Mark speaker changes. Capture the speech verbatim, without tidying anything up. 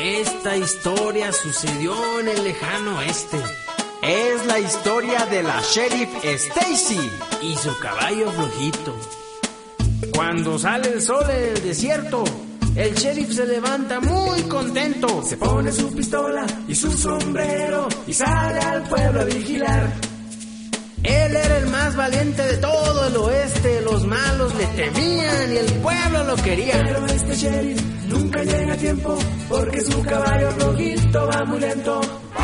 Speaker 1: Esta historia sucedió en el lejano oeste.
Speaker 2: Es la historia de la Sheriff Stacy
Speaker 1: y su caballo flojito. Cuando sale el sol en el desierto, el sheriff se levanta muy contento.
Speaker 3: Se pone su pistola y su sombrero y sale al pueblo a vigilar.
Speaker 1: Él era el más valiente de todo el oeste. Los malos le temían y el pueblo lo quería.
Speaker 3: Pero este sheriff nunca llega a tiempo porque su caballo flojito va muy lento.